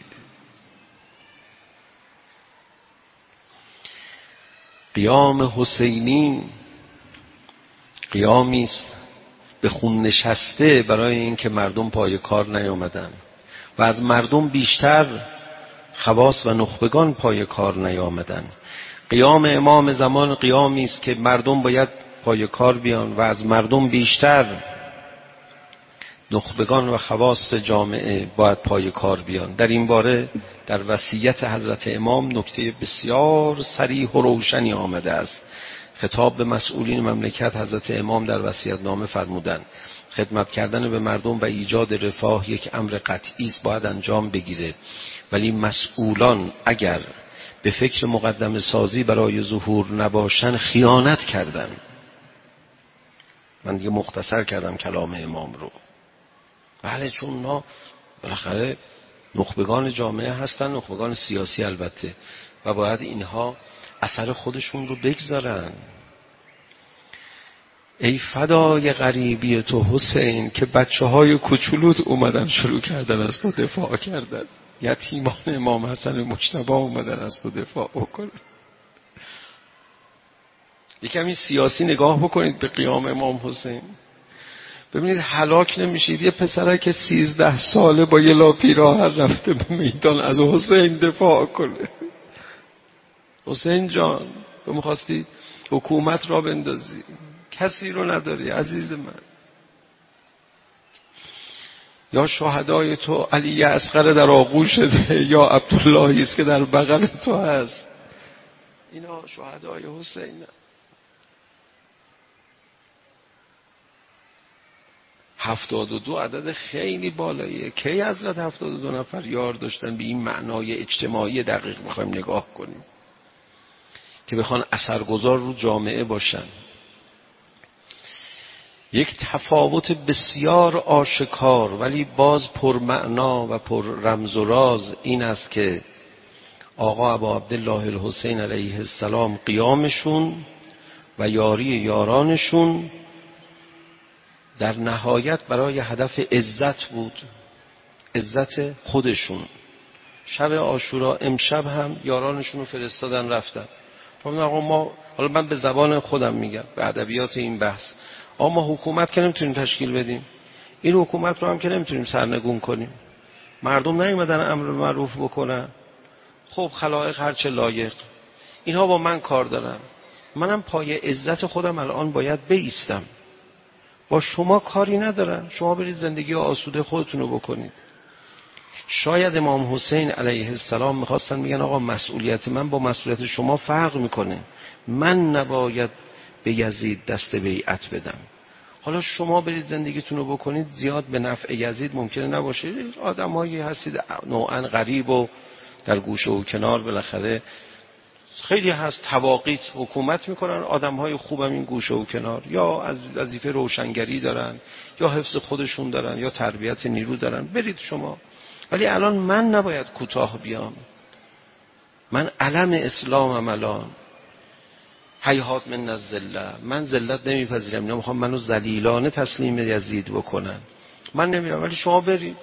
قیام حسینی قیامی است به خون نشسته برای اینکه مردم پای کار نیامدن و از مردم بیشتر خواص و نخبگان پای کار نیامدن. قیام امام زمان قیامی است که مردم باید پای کار بیان و از مردم بیشتر نخبگان و خواص جامعه باید پای کار بیان. در این باره در وصیت حضرت امام نکته بسیار صریح و روشنی آمده است. خطاب به مسئولین مملکت حضرت امام در وصیت‌نامه فرمودند خدمت کردن به مردم و ایجاد رفاه یک امر قطعی است، باید انجام بگیره، ولی مسئولان اگر به فکر مقدمه سازی برای ظهور نباشن خیانت کردن. من دیگه مختصر کردم کلام امام رو. بله، چون اونا بالاخره نخبگان جامعه هستن، نخبگان سیاسی البته، و باید اینها اثر خودشون رو بگذارن. ای فدای غریبی تو حسین که بچه‌های کوچولوت اومدن شروع کردن از تو دفاع کردن. یتیمان امام حسن مجتبی اومدن از تو دفاع بکنن. یکمی سیاسی نگاه بکنید به قیام امام حسین، ببینید هلاک نمیشید. یه پسرک 13 ساله با یه لا پیراهن رفته به میدان از حسین دفاع کنه. حسین جان، تو میخواستی حکومت را بندازی، کسی رو نداری عزیز من. یا شهدای تو علی اصغر در آغوشته یا عبداللهی است که در بغل تو هست. اینا شهدای حسین. 72 عدد خیلی بالاییه. کی حضرت 72 نفر یار داشتن؟ به این معنای اجتماعی دقیق میخوایم نگاه کنیم که بخوان اثرگذار رو جامعه باشن. یک تفاوت بسیار آشکار ولی باز پرمعنا و پر رمز و راز این است که آقا ابا عبدالله الحسین علیه السلام قیامشون و یاری یارانشون در نهایت برای هدف عزت بود، عزت خودشون. شب عاشورا امشب هم یارانشون رو فرستادن رفتن. آقا ما، حالا من به زبان خودم میگم به ادبیات این بحث، آقا ما حکومت که نمیتونیم تشکیل بدیم، این حکومت رو هم که نمیتونیم سرنگون کنیم. مردم نیومدن امر معروف بکنن، خب خلایق هرچه لایق، اینها با من کار دارن، منم پای عزت خودم الان باید بایستم، با شما کاری ندارن، شما برید زندگی آسوده خودتون رو بکنید. شاید امام حسین علیه السلام میخواستن میگن آقا مسئولیت من با مسئولیت شما فرق میکنه، من نباید به یزید دست بیعت بدم. حالا شما برید زندگیتون رو بکنید، زیاد به نفع یزید ممکنه نباشه، آدمایی هستید نوعا غریب و در گوشه و کنار، بالاخره خیلی هست تواقیت حکومت میکنن، آدمهای خوبم این گوشه و کنار یا از وظیفه روشنگری دارن یا حفظ خودشون دارن یا تربیت نیرو دارن، برید شما. ولی الان من نباید کوتاه بیام، من علم اسلامم الان، هیهات من الذله، من ذلت نمیپذیرم، اینا میخوام منو ذلیلانه تسلیم یزید بکنن، من نمیرم، ولی شما برید.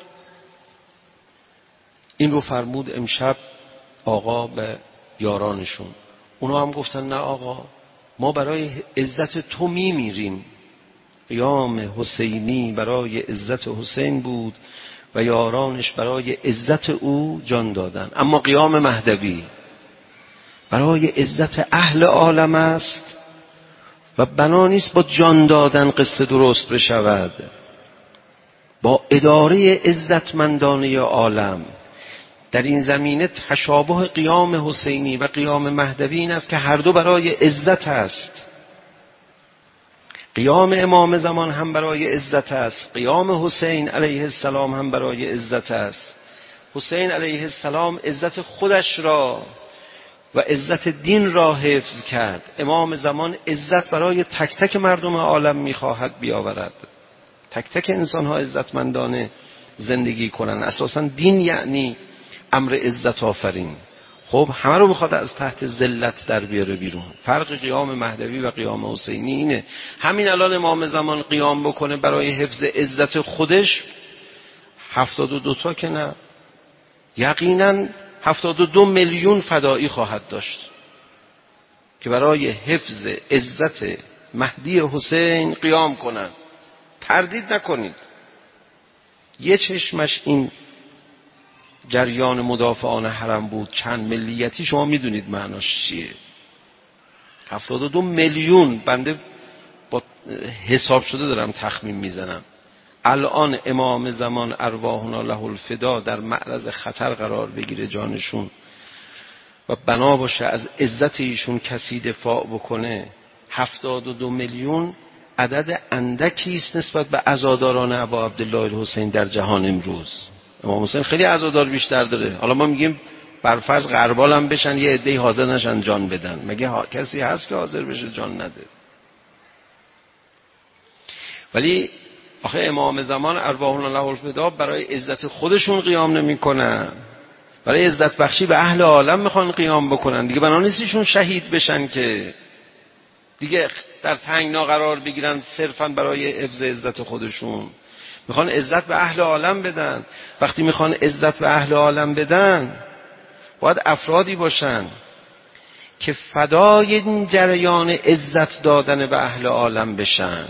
این رو فرمود امشب آقا به یارانشون. اونا هم گفتن نه آقا، ما برای عزت تو میمیریم. قیام حسینی برای عزت حسین بود و یارانش برای عزت او جان دادن. اما قیام مهدوی برای عزت اهل عالم است و بنا نیست با جان دادن قصه درست بشود، با اداره عزتمندانه عالم. در این زمینه تشابه قیام حسینی و قیام مهدوی این است که هر دو برای عزت است. قیام امام زمان هم برای عزت است، قیام حسین علیه السلام هم برای عزت است. حسین علیه السلام عزت خودش را و عزت دین را حفظ کرد، امام زمان عزت برای تک تک مردم عالم میخواهد بیاورد، تک تک انسان ها عزتمندانه زندگی کنن. اساساً دین یعنی امر عزت آفرین. خب همه رو بخواد از تحت ذلت در بیاره بیرون. فرق قیام مهدوی و قیام حسینی اینه. همین الان امام زمان قیام بکنه برای حفظ عزت خودش، 72 تا که نه، یقینا 72 میلیون فدایی خواهد داشت که برای حفظ عزت مهدی حسین قیام کنند. تردید نکنید. یه چشمش این جریان مدافعان حرم بود، چند ملیتی شما میدونید معناش چیه. 72 میلیون، بنده با حساب شده دارم تخمین میزنم. الان امام زمان ارواحنا له الفدا در معرض خطر قرار بگیره جانشون و بنا باشه از عزت ایشون کسی دفاع بکنه، 72 میلیون عدد اندکی است نسبت به عزاداران ابا عبدالله الحسین در جهان امروز. امام حسین خیلی عزادار بیشتر داره. حالا ما میگیم برفرض غربال هم بشن یه عده‌ای حاضر نشن جان بدن، مگه کسی هست که حاضر بشه جان نده؟ ولی آخه امام زمان ارواحنا له الفدا برای عزت خودشون قیام نمیکنن، برای عزت بخشی به اهل عالم میخوان قیام بکنن. دیگه بنا نیست ایشون شهید بشن که دیگه در تنگنا قرار بگیرن صرفا برای حفظ عزت خودشون. میخوان عزت به اهل عالم بدن. وقتی میخوان عزت به اهل عالم بدن باید افرادی باشن که فدای این جریان عزت دادن به اهل عالم بشن.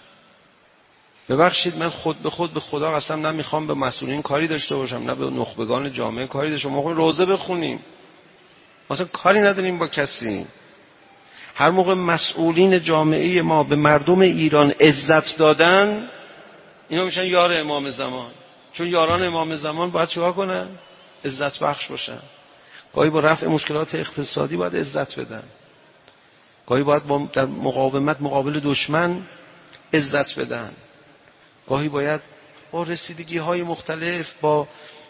ببخشید من خود به خدا قسم نمیخوام به مسئولین کاری داشته باشم، نه به نخبگان جامعه کاری داشته باشم. ما روزه بخونیم، مثلا کاری نداریم با کسی. هر موقع مسئولین جامعه ما به مردم ایران عزت دادن، اینا میشن یار امام زمان. چون یاران امام زمان باید چیکار کنن؟ عزت بخش باشن. گاهی با رفع مشکلات اقتصادی باید عزت بدن، گاهی باید در مقاومت مقابل دشمن عزت بدن، گاهی باید با رسیدگی های مختلف با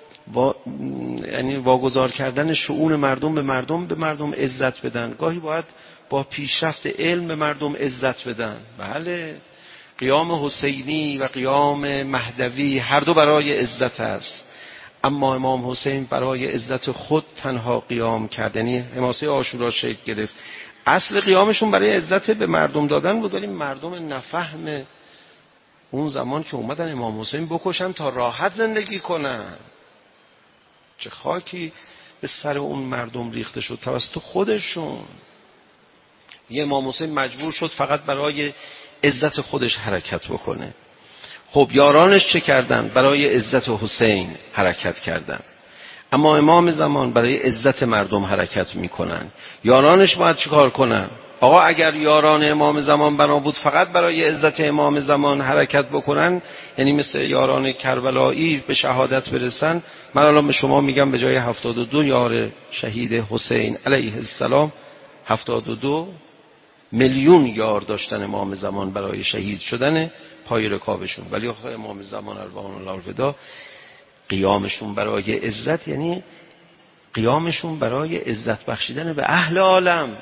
یعنی واگذار کردن شؤون مردم به مردم عزت بدن، گاهی باید با پیشرفت علم به مردم عزت بدن. بله، قیام حسینی و قیام مهدوی هر دو برای عزت است، اما امام حسین برای عزت خود تنها قیام کرد، یعنی حماسه عاشورا شکل گرفت. اصل قیامشون برای عزت به مردم دادن بود، ولی مردم نفهم اون زمان که اومدن امام حسین بکشن تا راحت زندگی کنن. چه خاکی به سر اون مردم ریخته شد توسط خودشون. یه امام حسین مجبور شد فقط برای عزت خودش حرکت بکنه. خب یارانش چه کردن؟ برای عزت حسین حرکت کردن. اما امام زمان برای عزت مردم حرکت میکنن. یارانش باید چیکار کنن؟ آقا اگر یاران امام زمان بنا بود فقط برای عزت امام زمان حرکت بکنن، یعنی مثل یاران کربلایی به شهادت برسن، من الان به شما میگم به جای 72 یار شهید حسین علیه السلام 72 میلیون یار داشتن امام زمان برای شهید شدن پای رکابشون. ولی آخه امام زمان ارواحنا له الفدا قیامشون برای عزت یعنی قیامشون برای عزت بخشیدن به اهل عالم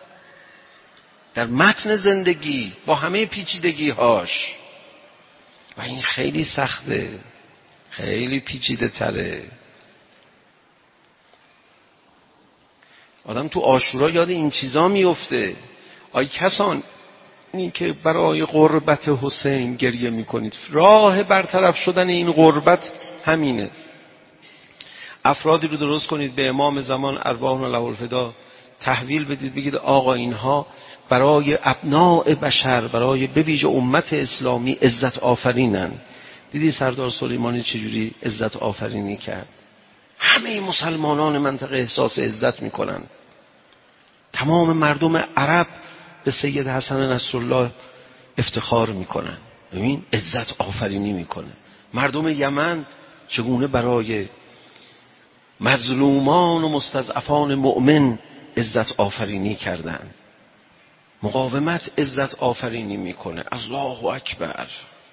در متن زندگی با همه پیچیدگی هاش. و این خیلی سخته، خیلی پیچیده تره. آدم تو عاشورا یاد این چیزا میفته. آی کسان این که برای غربت حسین گریه میکنید، راه برطرف شدن این غربت همینه. افرادی رو درست کنید به امام زمان ارواحنا له الفدا تحویل بدید، بگید آقا اینها برای ابناء بشر، برای به ویژه امت اسلامی عزت آفرینن. دیدی سردار سلیمانی چجوری عزت آفرینی کرد؟ همه مسلمانان منطقه احساس عزت میکنن. تمام مردم عرب به سید حسن نصرالله افتخار میکنن. ببین عزت آفرینی میکنه. مردم یمن چگونه برای مظلومان و مستضعفان مؤمن عزت آفرینی کردن. مقاومت عزت آفرینی میکنه. الله اکبر.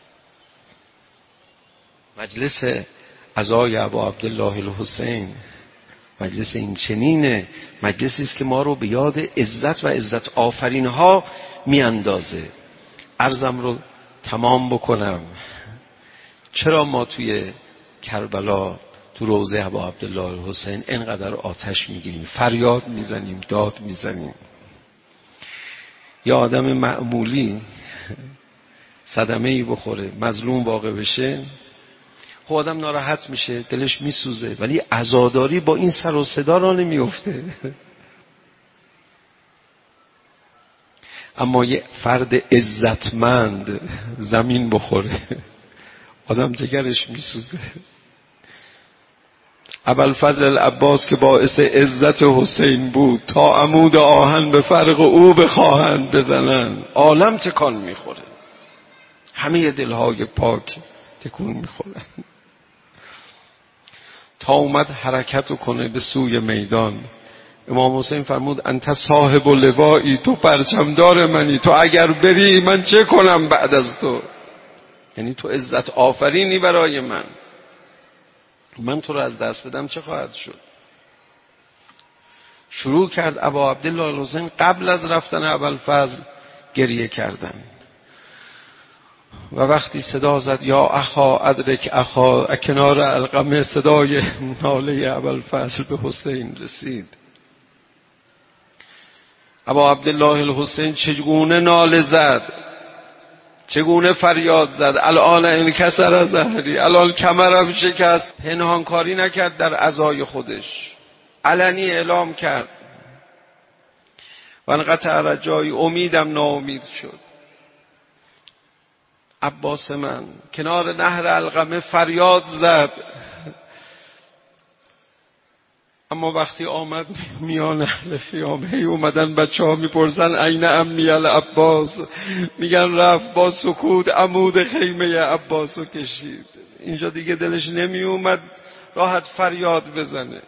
مجلس عزای ابا عبدالله الحسین مجلس این چنینه، مجلسی است که ما رو به یاد عزت و عزت آفرین ها میاندازه. عرضم رو تمام بکنم. چرا ما توی کربلا تو روضه ابا عبدالله الحسین اینقدر آتش میگیریم، فریاد میزنیم، داد میزنیم؟ یا آدم معمولی صدمه‌ای بخوره، مظلوم واقع بشه، خب آدم ناراحت میشه، دلش میسوزه، ولی عزاداری با این سر و صدا را نمیفته. اما یه فرد عزتمند زمین بخوره آدم جگرش میسوزه. ابوالفضل عباس که باعث عزت حسین بود، تا عمود آهن به فرق او بخواهند بزنن عالم تکان میخوره، همه دلهای پاک تکون میخورن. تا اومد حرکت کنه به سوی میدان، امام حسین فرمود انت صاحب لوایی، تو پرچمدار منی، تو اگر بری من چه کنم بعد از تو؟ یعنی تو عزت آفرینی برای من تو رو از دست بدم چه خواهد شد؟ شروع کرد ابا عبدالله الحسین قبل از رفتن ابوالفضل گریه کردن و وقتی صدا زد یا اخا ادرک اخا، کنار القمه صدای ناله ابوالفضل به حسین رسید. ابا عبدالله الحسین چگونه ناله زد، چگونه فریاد زد، الان انکسر ظهری، الان کمرم شکست. پنهانکاری نکرد در عزای خودش، علنی اعلام کرد و انقطع رجایی، امیدم ناامید شد. عباس من کنار نهر القمه فریاد زد، اما وقتی آمد میان اهل خیام اومدن بچه ها میپرسن این امی العباس، میگن رفت با سکوت عمود خیمه عباسو کشید. اینجا دیگه دلش نمی اومد راحت فریاد بزنه.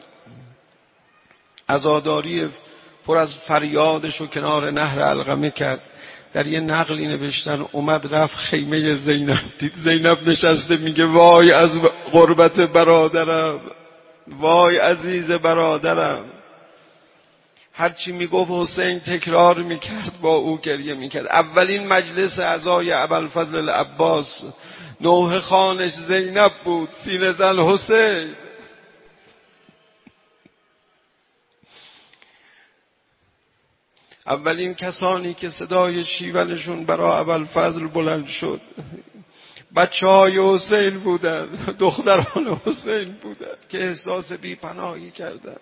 عزاداری پر از فریادشو کنار نهر القمه کرد. در یه نقلی نوشتن اومد رفت خیمه زینب، دید زینب نشسته، میگه وای از غربت برادرم، وای عزیز برادرم. هرچی میگفت حسین تکرار میکرد، با او گریه میکرد. اولین مجلس عزای ابوالفضل العباس نوحه خانش زینب بود، سینه زن حسین. اولین کسانی که صدای شیونشون برای ابوالفضل بلند شد بچه‌های حسین بودن، دختران حسین بودن که احساس بی‌پناهی کردن.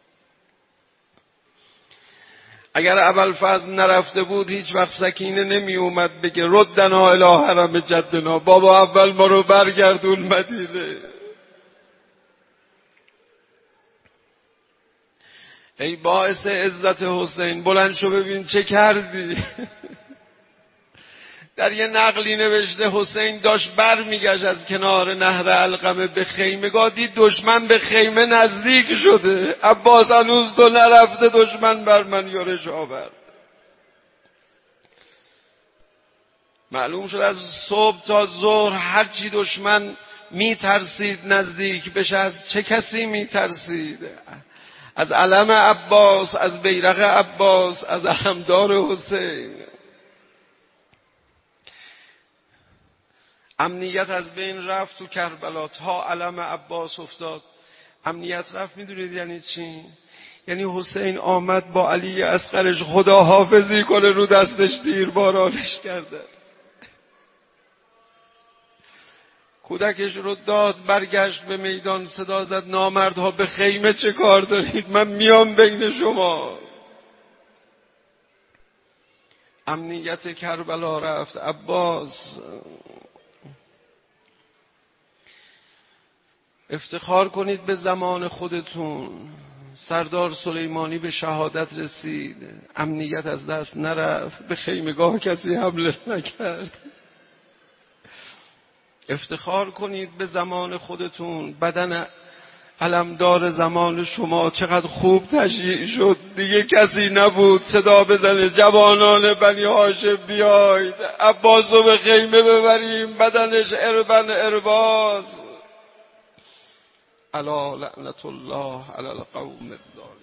اگر ابوالفضل نرفته بود هیچ وقت سکینه نمی اومد بگه ردنا الی حرم جدنا، بابا اول ما رو برگردون مدینه. ای باعث عزت حسین، بلند شو ببین چه کردی. در یه نقلی نوشته حسین داشت بر میگشت از کنار نهر القمه به خیمگاه، دید دشمن به خیمه نزدیک شده. عباس هنوز تو نرفته دشمن بر من یورش آورد. معلوم شد از صبح تا ظهر هرچی دشمن میترسید نزدیک بشه، از چه کسی میترسید؟ از علم عباس، از بیرق عباس، از علمدار حسین. امنیت از بین رفت تو کربلا تا علم عباس افتاد. امنیت رفت میدونید یعنی چی؟ یعنی حسین آمد با علی اصغرش خدا حافظی کنه، رو دستش تیر بارانش کرده. کودکش رو داد، برگشت به میدان، صدا زد نامردها به خیمه چه کار دارید؟ من میام بین شما. امنیت کربلا رفت. عباس افتخار کنید به زمان خودتون. سردار سلیمانی به شهادت رسید، امنیت از دست نرفت، به خیمگاه کسی حمله نکرد. افتخار کنید به زمان خودتون. بدن علمدار زمان شما چقدر خوب تشییع شد، دیگه کسی نبود صدا بزنه جوانان بنی هاشم بیاید عباسو به خیمه ببریم، بدنش اربن ارباز. الا لعنت الله علی القوم الظالمین.